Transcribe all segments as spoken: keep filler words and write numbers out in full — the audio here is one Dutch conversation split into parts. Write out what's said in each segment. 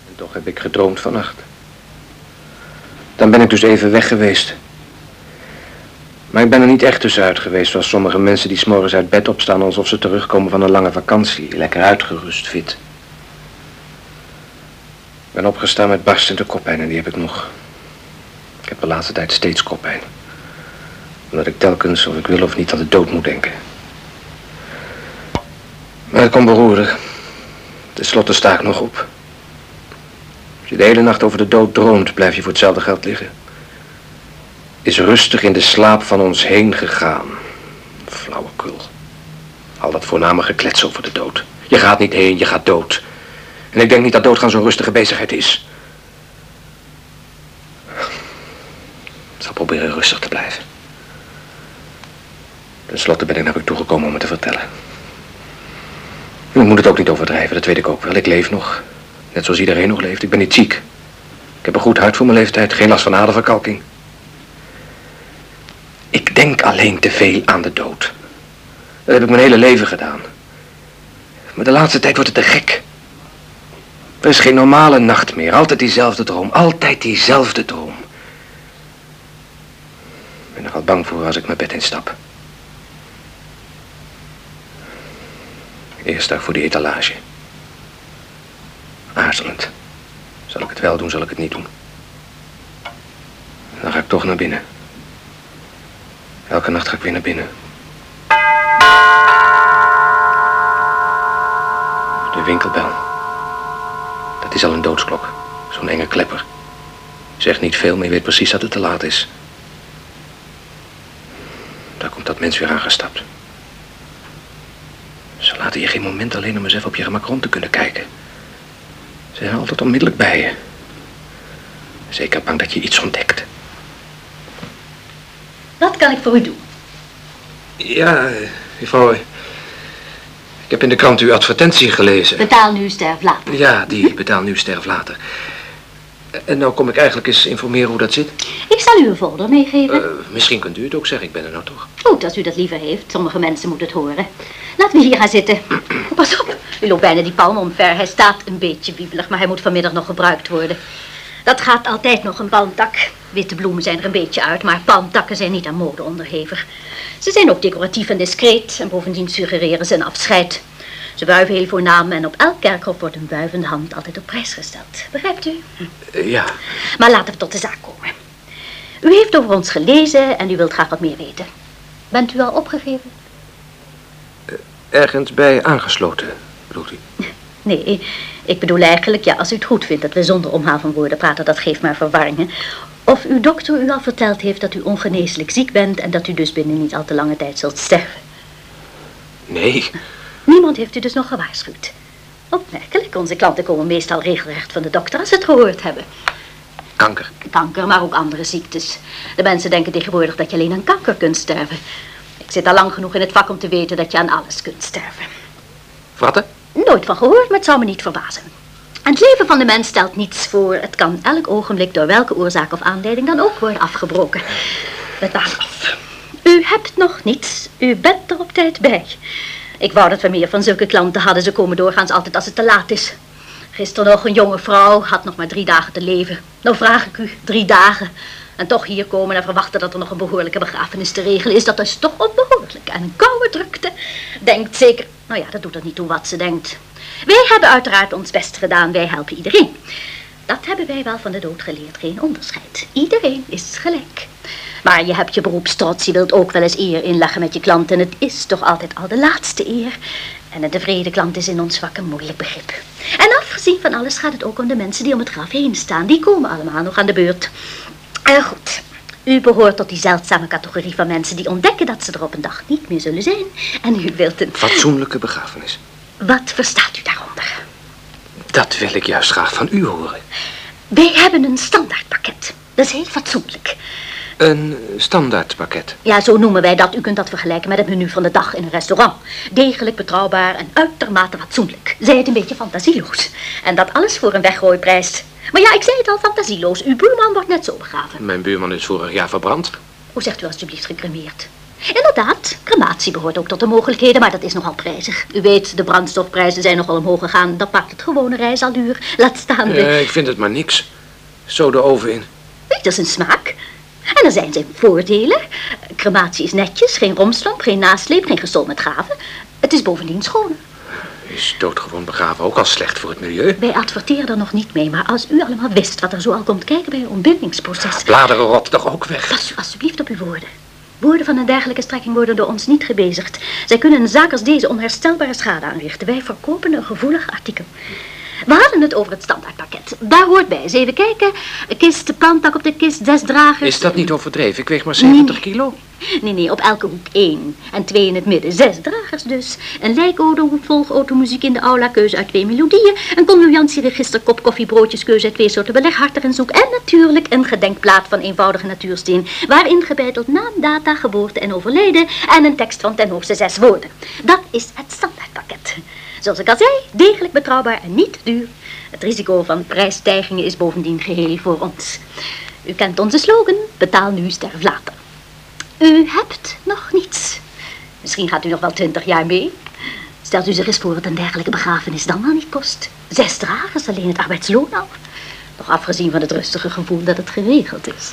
En toch heb ik gedroomd vannacht. Dan ben ik dus even weg geweest. Maar ik ben er niet echt tussenuit geweest, zoals sommige mensen die 's morgens uit bed opstaan alsof ze terugkomen van een lange vakantie. Lekker uitgerust, fit. Ik ben opgestaan met barstende koppijn en die heb ik nog. Ik heb de laatste tijd steeds koppijn. Omdat ik telkens, of ik wil of niet, aan de dood moet denken. Maar het komt beroerder. Ten slotte sta ik nog op. Als je de hele nacht over de dood droomt, blijf je voor hetzelfde geld liggen. Is rustig in de slaap van ons heen gegaan. Flauwekul. Al dat voorname geklets over de dood. Je gaat niet heen, je gaat dood. En ik denk niet dat doodgaan zo'n rustige bezigheid is. Ik zal proberen rustig te blijven. Ten slotte ben ik naar u toegekomen om het te vertellen. En ik moet het ook niet overdrijven, dat weet ik ook wel. Ik leef nog. Net zoals iedereen nog leeft. Ik ben niet ziek. Ik heb een goed hart voor mijn leeftijd. Geen last van aderverkalking. Ik denk alleen te veel aan de dood. Dat heb ik mijn hele leven gedaan. Maar de laatste tijd wordt het te gek. Er is geen normale nacht meer. Altijd diezelfde droom. Altijd diezelfde droom. Ik ben er al bang voor als ik mijn bed instap. Eerst daar voor die etalage. Aarzelend. Zal ik het wel doen, zal ik het niet doen? Dan ga ik toch naar binnen. Elke nacht ga ik weer naar binnen. De winkelbel. Dat is al een doodsklok. Zo'n enge klepper. Zegt niet veel, maar je weet precies dat het te laat is. Daar komt dat mens weer aangestapt. Ze laten je geen moment alleen om eens even op je gemak rond te kunnen kijken. Ze zijn altijd onmiddellijk bij je. Zeker bang dat je iets ontdekt. Wat kan ik voor u doen? Ja, mevrouw. Ik heb in de krant uw advertentie gelezen. Betaal nu, sterf later. Ja, die betaal nu, sterf later. En nou kom ik eigenlijk eens informeren hoe dat zit. Ik zal u een folder meegeven. Uh, misschien kunt u het ook zeggen, ik ben er nou toch. Goed, als u dat liever heeft. Sommige mensen moeten het horen. Laten we hier gaan zitten. Pas op, u loopt bijna die palm omver. Hij staat een beetje wiebelig, maar hij moet vanmiddag nog gebruikt worden. Dat gaat altijd nog een palmtak. Witte bloemen zijn er een beetje uit, maar palmtakken zijn niet aan mode onderhevig. Ze zijn ook decoratief en discreet en bovendien suggereren ze een afscheid. Ze wuiven heel voornaam en op elk kerkhof wordt een wuivende hand altijd op prijs gesteld. Begrijpt u? Uh, ja. Maar laten we tot de zaak komen. U heeft over ons gelezen en u wilt graag wat meer weten. Bent u al opgegeven? Uh, ergens bij aangesloten, bedoelt u? Nee, ik bedoel eigenlijk, ja, als u het goed vindt dat we zonder omhaal van woorden praten, dat geeft maar verwarringen. Of uw dokter u al verteld heeft dat u ongeneeslijk ziek bent en dat u dus binnen niet al te lange tijd zult sterven. Nee. Niemand heeft u dus nog gewaarschuwd. Opmerkelijk, onze klanten komen meestal regelrecht van de dokter als ze het gehoord hebben. Kanker. Kanker, maar ook andere ziektes. De mensen denken tegenwoordig dat je alleen aan kanker kunt sterven. Ik zit al lang genoeg in het vak om te weten dat je aan alles kunt sterven. Wat? Nooit van gehoord, maar het zou me niet verbazen. Het leven van de mens stelt niets voor. Het kan elk ogenblik door welke oorzaak of aanleiding dan ook worden afgebroken. Het waren af. U hebt nog niets. U bent er op tijd bij. Ik wou dat we meer van zulke klanten hadden. Ze komen doorgaans altijd als het te laat is. Gisteren nog een jonge vrouw, had nog maar drie dagen te leven. Nou vraag ik u, drie dagen. En toch hier komen en verwachten dat er nog een behoorlijke begrafenis te regelen is. Dat is toch onbehoorlijk. En een koude drukte. Denkt zeker, nou ja, dat doet er niet toe wat ze denkt. Wij hebben uiteraard ons best gedaan. Wij helpen iedereen. Dat hebben wij wel van de dood geleerd. Geen onderscheid. Iedereen is gelijk. Maar je hebt je beroepstrots. Je wilt ook wel eens eer inleggen met je klant. En het is toch altijd al de laatste eer. En een tevreden klant is in ons vak een moeilijk begrip. En afgezien van alles gaat het ook om de mensen die om het graf heen staan. Die komen allemaal nog aan de beurt. Uh, goed. U behoort tot die zeldzame categorie van mensen die ontdekken dat ze er op een dag niet meer zullen zijn. En u wilt een... Fatsoenlijke begrafenis. Wat verstaat u daaronder? Dat wil ik juist graag van u horen. Wij hebben een standaardpakket. Dat is heel fatsoenlijk. Een standaardpakket? Ja, zo noemen wij dat. U kunt dat vergelijken met het menu van de dag in een restaurant. Degelijk, betrouwbaar en uitermate fatsoenlijk. Zij het een beetje fantasieloos. En dat alles voor een weggooiprijs. Maar ja, ik zei het al, fantasieloos. Uw buurman wordt net zo begraven. Mijn buurman is vorig jaar verbrand. Hoe zegt u alstublieft gecremeerd? Inderdaad, crematie behoort ook tot de mogelijkheden, maar dat is nogal prijzig. U weet, de brandstofprijzen zijn nogal omhoog gegaan. Dat maakt het gewone reis al duur. Laat staan de... Uh, ik vind het maar niks. Zo de oven in. Weet, dat is een smaak. En er zijn zijn voordelen. Crematie is netjes, geen romslomp, geen nasleep, geen gestol met gaven. Het is bovendien schoon. Is doodgewoon begraven ook al slecht voor het milieu? Wij adverteren er nog niet mee, maar als u allemaal wist wat er zo al komt kijken bij een ontbindingsproces... Bladeren rotten toch ook weg? Pas u alsjeblieft op uw woorden. Woorden van een dergelijke strekking worden door ons niet gebezigd. Zij kunnen een zaak als deze onherstelbare schade aanrichten. Wij verkopen een gevoelig artikel. We hadden het over het standaardpakket. Daar hoort bij. Eens even kijken. Kist, plantak op de kist, zes dragers. Is dat niet overdreven? Ik weeg maar zeventig kilo. Nee, nee, op elke hoek één. En twee in het midden. Zes dragers dus. Een lijkodo, volgautomuziek in de aula, keuze uit twee melodieën. Een convenientieregister, kop koffie, broodjes, keuze uit twee soorten beleg, hartig en zoek. En natuurlijk een gedenkplaat van eenvoudige natuursteen. Waarin gebeiteld naam, data, geboorte en overlijden. En een tekst van ten hoogste zes woorden. Dat is het standaardpakket. Zoals ik al zei, degelijk betrouwbaar en niet duur. Het risico van prijsstijgingen is bovendien geheel voor ons. U kent onze slogan, betaal nu, sterf later. U hebt nog niets. Misschien gaat u nog wel twintig jaar mee. Stelt u zich eens voor wat een dergelijke begrafenis dan wel niet kost. Zes dragers, alleen het arbeidsloon al. Nog afgezien van het rustige gevoel dat het geregeld is.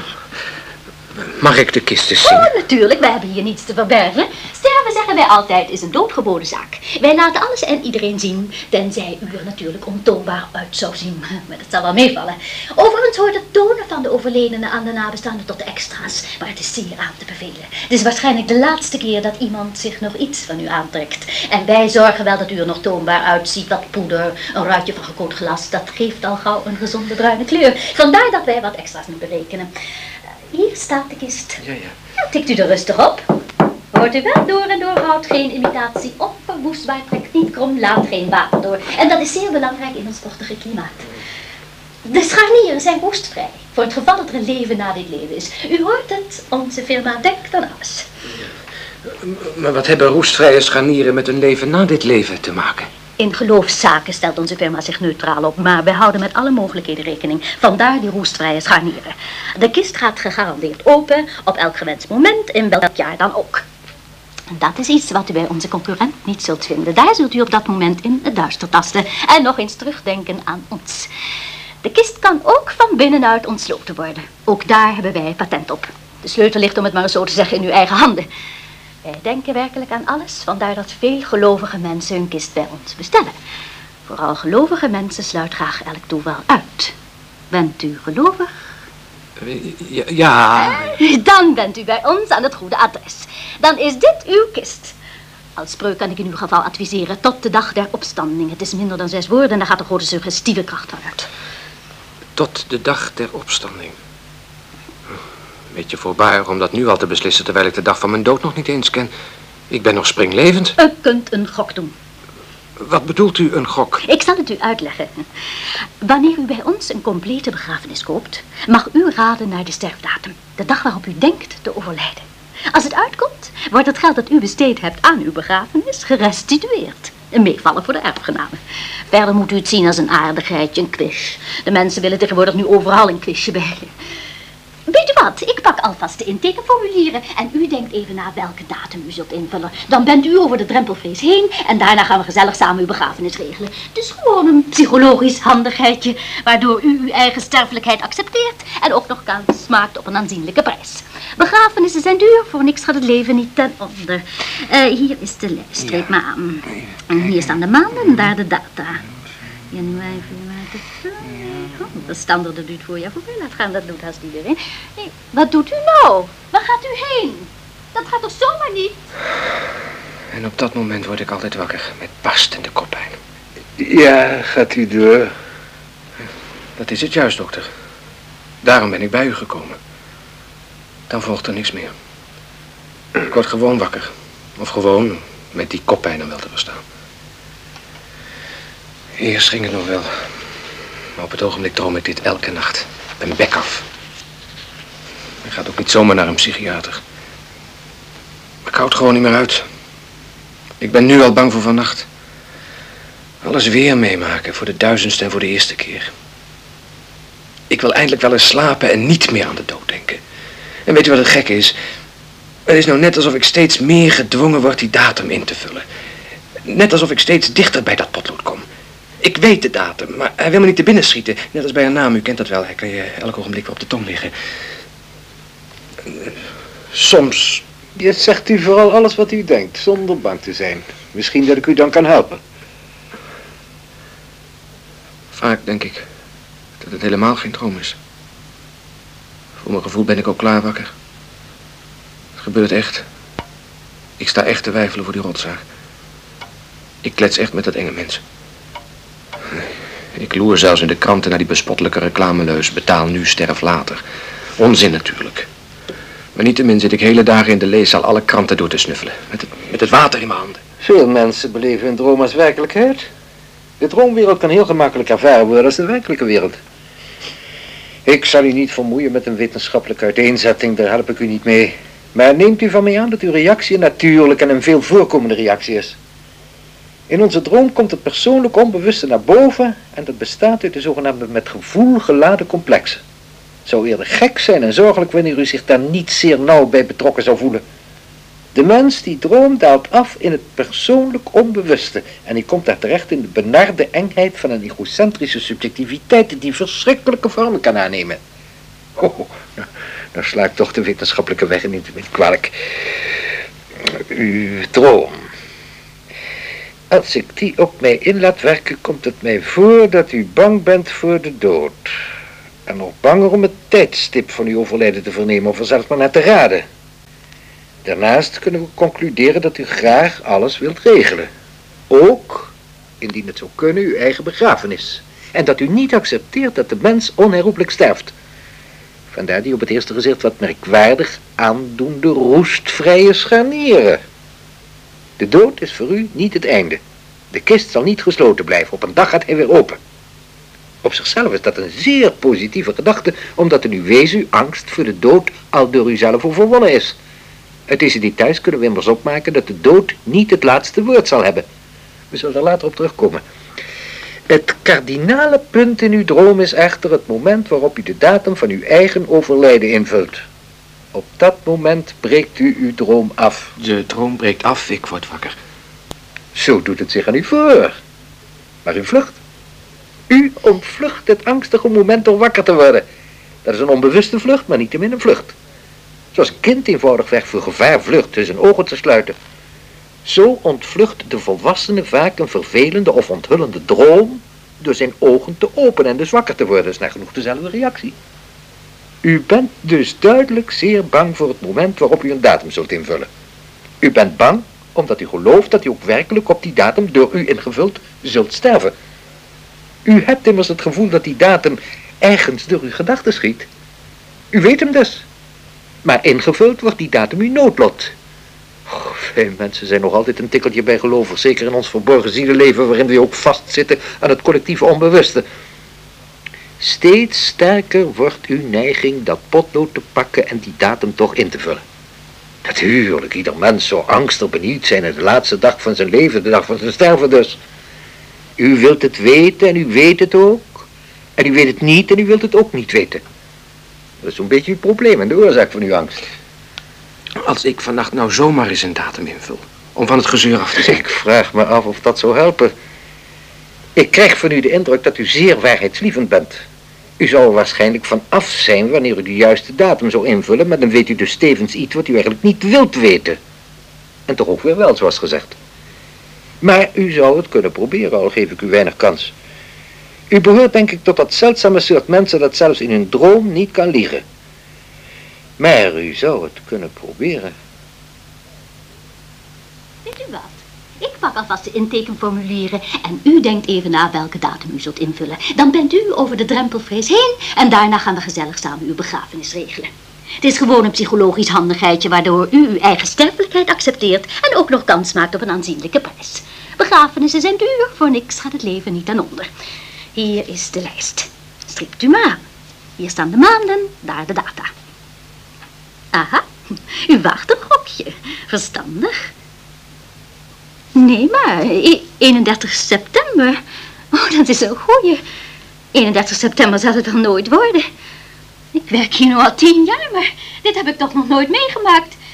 Mag ik de kist eens zien? Oh, natuurlijk. Wij hebben hier niets te verbergen. Sterven, zeggen wij altijd, is een doodgeboden zaak. Wij laten alles en iedereen zien, tenzij u er natuurlijk ontoonbaar uit zou zien. Maar dat zal wel meevallen. Overigens hoort het tonen van de overledene aan de nabestaanden tot de extra's. Maar het is zeer aan te bevelen. Het is waarschijnlijk de laatste keer dat iemand zich nog iets van u aantrekt. En wij zorgen wel dat u er nog toonbaar uitziet. Wat poeder, een ruitje van gekookt glas, dat geeft al gauw een gezonde bruine kleur. Vandaar dat wij wat extra's moeten berekenen. Hier staat de kist. Ja, ja. Ja, tikt u er rustig op. Hoort u wel, door en door houdt geen imitatie. Onverwoestbaar, trekt niet krom, laat geen water door. En dat is zeer belangrijk in ons vochtige klimaat. De scharnieren zijn roestvrij. Voor het geval dat er een leven na dit leven is. U hoort het, onze firma denkt aan alles. Ja. Maar wat hebben roestvrije scharnieren met een leven na dit leven te maken? In geloofszaken stelt onze firma zich neutraal op, maar wij houden met alle mogelijkheden rekening. Vandaar die roestvrije scharnieren. De kist gaat gegarandeerd open, op elk gewenst moment, in welk jaar dan ook. Dat is iets wat u bij onze concurrent niet zult vinden. Daar zult u op dat moment in het duister tasten en nog eens terugdenken aan ons. De kist kan ook van binnenuit ontsloten worden. Ook daar hebben wij patent op. De sleutel ligt, om het maar eens zo te zeggen, in uw eigen handen. Wij denken werkelijk aan alles, vandaar dat veel gelovige mensen hun kist bij ons bestellen. Vooral gelovige mensen sluit graag elk toeval uit. Bent u gelovig? Ja, ja. Dan bent u bij ons aan het goede adres. Dan is dit uw kist. Als spreuk kan ik in uw geval adviseren tot de dag der opstanding. Het is minder dan zes woorden en daar gaat een grote suggestieve kracht van uit. Tot de dag der opstanding. Beetje voorbarig om dat nu al te beslissen, terwijl ik de dag van mijn dood nog niet eens ken. Ik ben nog springlevend. U kunt een gok doen. Wat bedoelt u, een gok? Ik zal het u uitleggen. Wanneer u bij ons een complete begrafenis koopt, mag u raden naar de sterfdatum. De dag waarop u denkt te overlijden. Als het uitkomt, wordt het geld dat u besteed hebt aan uw begrafenis gerestitueerd. Een meevaller voor de erfgenamen. Verder moet u het zien als een aardigheidje, een quiz. De mensen willen tegenwoordig nu overal een quizje bij. Weet u wat, ik pak alvast de intekenformulieren en u denkt even na welke datum u zult invullen. Dan bent u over de drempelvrees heen en daarna gaan we gezellig samen uw begrafenis regelen. Dus gewoon een psychologisch handigheidje, waardoor u uw eigen sterfelijkheid accepteert en ook nog kans maakt op een aanzienlijke prijs. Begrafenissen zijn duur, voor niks gaat het leven niet ten onder. Uh, hier is de lijst, streep maar aan. En hier staan de maanden en daar de data. Januari, februari, de standaard dat duurt voor je voorbij laat gaan, dat doet haast iedereen. Hey, wat doet u nou? Waar gaat u heen? Dat gaat toch zomaar niet? En op dat moment word ik altijd wakker, met barstende koppijn. Ja, gaat u door. Dat is het juist, dokter. Daarom ben ik bij u gekomen. Dan volgt er niks meer. Ik word gewoon wakker. Of gewoon met die koppijn dan wel te verstaan. Eerst ging het nog wel. Maar op het ogenblik droom ik dit elke nacht. Een bek af. Ik ga ook niet zomaar naar een psychiater. Maar ik hou het gewoon niet meer uit. Ik ben nu al bang voor vannacht. Alles weer meemaken, voor de duizendste en voor de eerste keer. Ik wil eindelijk wel eens slapen en niet meer aan de dood denken. En weet u wat het gekke is? Het is nou net alsof ik steeds meer gedwongen word die datum in te vullen. Net alsof ik steeds dichter bij dat potlood kom. Ik weet de datum, maar hij wil me niet te binnen schieten. Net als bij een naam, u kent dat wel. Hij kan je elk ogenblik weer op de tong liggen. Soms... Je zegt u vooral alles wat u denkt, zonder bang te zijn. Misschien dat ik u dan kan helpen. Vaak denk ik dat het helemaal geen droom is. Voor mijn gevoel ben ik ook klaar wakker. Het gebeurt echt. Ik sta echt te weifelen voor die rotzaak. Ik klets echt met dat enge mens. Ik loer zelfs in de kranten naar die bespottelijke reclameleus. Betaal nu, sterf later. Onzin natuurlijk. Maar niettemin zit ik hele dagen in de leeszaal alle kranten door te snuffelen. Met het, met het water in mijn handen. Veel mensen beleven een droom als werkelijkheid. De droomwereld kan heel gemakkelijk ervaren worden als de werkelijke wereld. Ik zal u niet vermoeien met een wetenschappelijke uiteenzetting, daar help ik u niet mee. Maar neemt u van mij aan dat uw reactie een natuurlijke en een veel voorkomende reactie is. In onze droom komt het persoonlijk onbewuste naar boven en dat bestaat uit de zogenaamde met gevoel geladen complexen. Het zou eerder gek zijn en zorgelijk wanneer u zich daar niet zeer nauw bij betrokken zou voelen. De mens die droomt daalt af in het persoonlijk onbewuste en die komt daar terecht in de benarde engheid van een egocentrische subjectiviteit die verschrikkelijke vormen kan aannemen. Oh, nou, nou sla ik toch de wetenschappelijke weg in, niet kwalijk. Uw droom. Als ik die op mij in laat werken, komt het mij voor dat u bang bent voor de dood. En nog banger om het tijdstip van uw overlijden te vernemen of er zelfs maar naar te raden. Daarnaast kunnen we concluderen dat u graag alles wilt regelen. Ook, indien het zou kunnen, uw eigen begrafenis. En dat u niet accepteert dat de mens onherroepelijk sterft. Vandaar die op het eerste gezicht wat merkwaardig aandoende roestvrije scharnieren. De dood is voor u niet het einde. De kist zal niet gesloten blijven. Op een dag gaat hij weer open. Op zichzelf is dat een zeer positieve gedachte, omdat in uw wezen uw angst voor de dood al door u zelf overwonnen is. Uit deze details kunnen we immers opmaken dat de dood niet het laatste woord zal hebben. We zullen er later op terugkomen. Het kardinale punt in uw droom is echter het moment waarop u de datum van uw eigen overlijden invult. Op dat moment breekt u uw droom af. De droom breekt af, ik word wakker. Zo doet het zich aan u voor. Maar u vlucht. U ontvlucht het angstige moment door wakker te worden. Dat is een onbewuste vlucht, maar niettemin een vlucht. Zoals een kind eenvoudigweg voor gevaar vlucht, dus zijn ogen te sluiten. Zo ontvlucht de volwassene vaak een vervelende of onthullende droom door zijn ogen te openen en dus wakker te worden. Dat is nagenoeg dezelfde reactie. U bent dus duidelijk zeer bang voor het moment waarop u een datum zult invullen. U bent bang omdat u gelooft dat u ook werkelijk op die datum door u ingevuld zult sterven. U hebt immers het gevoel dat die datum ergens door uw gedachten schiet. U weet hem dus. Maar ingevuld wordt die datum uw noodlot. Oh, veel mensen zijn nog altijd een tikkeltje bijgelovig, zeker in ons verborgen zielenleven waarin we ook vastzitten aan het collectieve onbewuste. Steeds sterker wordt uw neiging dat potlood te pakken en die datum toch in te vullen. Natuurlijk, ieder mens zou angstig benieuwd zijn in de laatste dag van zijn leven, de dag van zijn sterven dus. U wilt het weten en u weet het ook. En u weet het niet en u wilt het ook niet weten. Dat is zo'n beetje het probleem en de oorzaak van uw angst. Als ik vannacht nou zomaar eens een datum invul, om van het gezeur af te zijn. Ik vraag me af of dat zou helpen. Ik krijg van u de indruk dat u zeer waarheidslievend bent. U zou er waarschijnlijk van af zijn wanneer u de juiste datum zou invullen, maar dan weet u dus tevens iets wat u eigenlijk niet wilt weten. En toch ook weer wel, zoals gezegd. Maar u zou het kunnen proberen, al geef ik u weinig kans. U behoort denk ik tot dat zeldzame soort mensen dat zelfs in hun droom niet kan liegen. Maar u zou het kunnen proberen. Weet u wat? Ik pak alvast de intekenformulieren en u denkt even na welke datum u zult invullen. Dan bent u over de drempelvrees heen en daarna gaan we gezellig samen uw begrafenis regelen. Het is gewoon een psychologisch handigheidje waardoor u uw eigen sterfelijkheid accepteert en ook nog kans maakt op een aanzienlijke prijs. Begrafenissen zijn duur, voor niks gaat het leven niet aan onder. Hier is de lijst. Strikt u maar aan. Hier staan de maanden, daar de data. Aha, u waagt een gokje. Verstandig. Nee, maar eenendertig september. Oh, dat is een goeie. eenendertig september zal het wel nooit worden. Ik werk hier nu al tien jaar, maar dit heb ik toch nog nooit meegemaakt.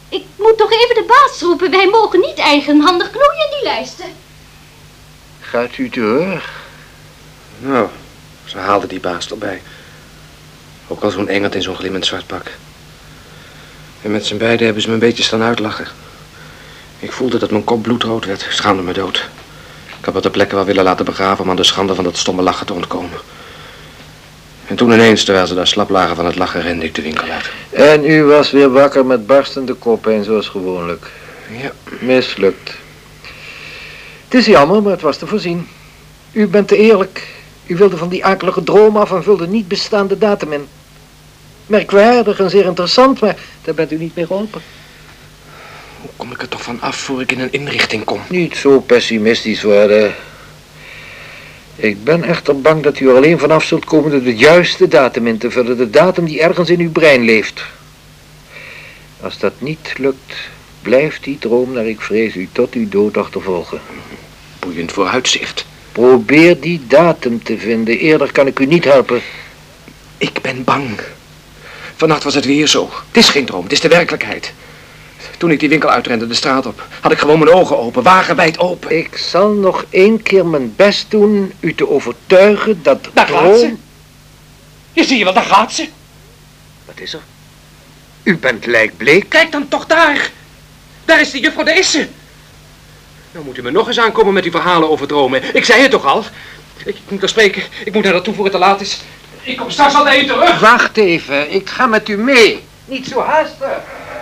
Ik moet toch even de baas roepen. Wij mogen niet eigenhandig knoeien in die lijsten. Gaat u door? Nou, ze haalden die baas erbij. Ook al zo'n engert in zo'n glimmend zwart pak. En met z'n beiden hebben ze me een beetje staan uitlachen. Ik voelde dat mijn kop bloedrood werd. Ik schaamde me dood. Ik had me ter plekke wel willen laten begraven om aan de schande van dat stomme lachen te ontkomen. En toen ineens, terwijl ze daar slap lagen van het lachen, rende ik de winkel uit. En u was weer wakker met barstende koppijn, zoals gewoonlijk. Ja. Mislukt. Het is jammer, maar het was te voorzien. U bent te eerlijk. U wilde van die akelige droom af en vulde niet bestaande datum in. Merkwaardig en zeer interessant, maar daar bent u niet mee geholpen. Hoe kom ik er toch van af voor ik in een inrichting kom? Niet zo pessimistisch worden. Ik ben echter bang dat u er alleen vanaf zult komen door de juiste datum in te vullen. De datum die ergens in uw brein leeft. Als dat niet lukt, blijft die droom, naar ik vrees, u tot uw dood achtervolgen. Boeiend vooruitzicht. Probeer die datum te vinden. Eerder kan ik u niet helpen. Ik ben bang. Vannacht was het weer zo. Het is geen droom, het is de werkelijkheid. Toen ik die winkel uitrende de straat op, had ik gewoon mijn ogen open, wagenwijd open. Ik zal nog één keer mijn best doen u te overtuigen dat Daar droom... gaat ze. Je ziet wel, daar gaat ze. Wat is er? U bent lijkbleek. Kijk dan toch daar. Daar is de juffrouw, daar is ze. Nou moet u me nog eens aankomen met die verhalen over dromen. Ik zei het toch al. Ik, ik moet er spreken. Ik moet naar naartoe voor het te laat is. Ik kom straks al naar je terug. Wacht even, ik ga met u mee. Niet zo haastig.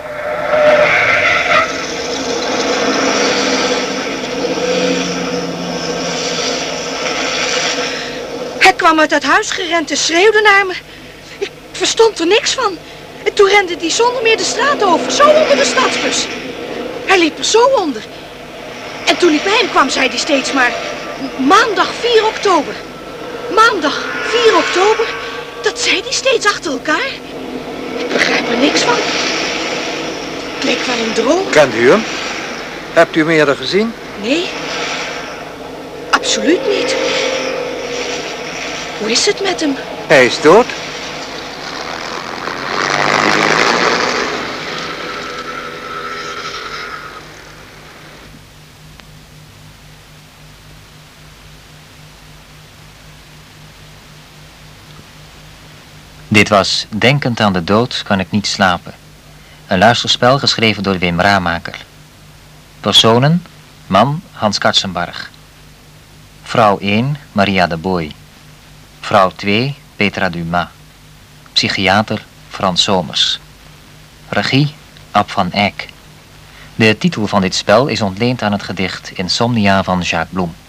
Hij kwam uit het huis gerend en schreeuwde naar me. Ik verstond er niks van. En toen rende hij zonder meer de straat over, zo onder de stadsbus. Hij liep er zo onder. En toen ik bij hem kwam, zei hij steeds maar... Maandag vier oktober. Maandag vier oktober. Dat zei hij steeds achter elkaar. Ik begrijp er niks van. Het leek wel een droom. Kent u hem? Hebt u hem eerder gezien? Nee. Absoluut niet. Hoe is het met hem? Hij is dood. Dit was Denkend aan de dood kan ik niet slapen. Een luisterspel geschreven door Wim Raamaker. Personen: man Hans Katzenbarg. Vrouw één Maria de Boy. Vrouw twee Petra Dumas. Psychiater Frans Somers. Regie Ab van Eyck. De titel van dit spel is ontleend aan het gedicht Insomnia van Jacques Bloem.